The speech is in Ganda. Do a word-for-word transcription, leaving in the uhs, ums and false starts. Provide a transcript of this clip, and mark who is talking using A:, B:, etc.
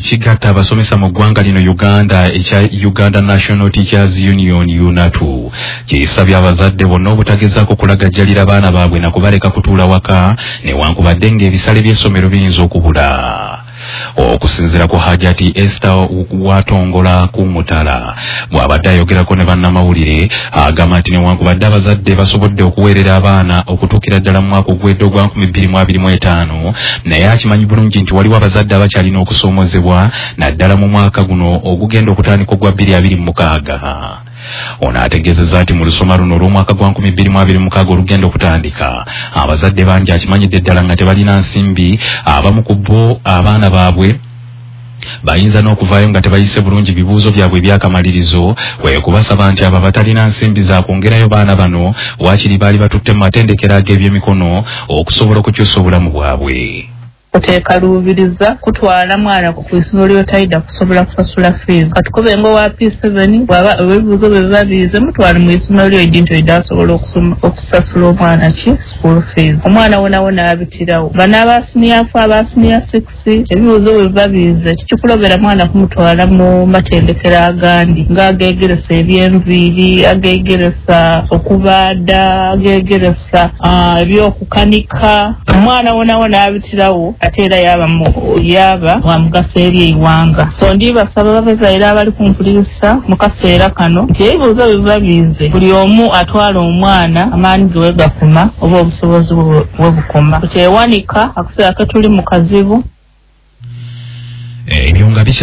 A: Kigatta abasomesa mu ggwanga lino Uganda ekya Uganda National Teachers Union UNATU kyesabye abazadde bonna obutagezaako kulagajjalira abaana baabwe na kubaleka kutuula waka newankubadde ng'ebisale by'essomero biyinza okubula. Okusinziira ku Hajati Esther Watongola ku Mutala bw'abadde ayogerako ne bannamawulire agamba nti newankubadde abazadde basobodde okuweerera abaana okutuukira ddala mu mwaka ogwedde ogwa nkumi bbiri mu abiri mu etaano naye akimanyi bulungi nti waliwo abazadde abakyalina okusoomozebwa naddala mu mwaka guno ogugenda okutandika ogwa bbiri abiri mu mukaaga. Ono ategeezezza nti mu lusoma luno olw'omwaka gwa nkumi bbiri mu abiri mu mukaaga olugenda okutandika abazadde bangi akimanyidde ddala nga tebalina nsimbi, abamu ku bo abaana baabwe bayinza n'okuvaayo nga tebayise bulungi bibuuzo byabwe ebyakamalirizo, kwe kubasaba nti abo abatalina nsimbi za kwongerayo baana bano waakiri baali batutte mu matendekero ag'ebyemikono okusobola okukyusa obulamu bwabwe.
B: Oteekaluubiriza kutwala mwana ku isomero ly'otayida kusobola kusasula fees. Katukobe ngo wa P seven bwaba ebibuuzo bye biba bize mutwale mu isomero ly'oyinto yida asobola okusasula omwana ki school fees. Omwana wona wona abitirawo. Bana aba senior four aba senior six ebibuuzo bye biba bize kikulobera mwana kumutwala mu matendekero agandi ng'ageegeresa eby'enviiri, ageegeresa okubaada, ageegeresa ebyokukanika. Omwana wona wona abitirawo ate era yaba yaba wa mugaso eri eiwanga. So ndibasaba babezaire abali kumpulisa mu kaseera kano nti ebibuuzo biba bize buli omu atwala omwana amaanyi ge wegakuma oba obusobozi bwe bukoma. Kyewanika akaseera ke tuli mu kazibu
A: ebyo nga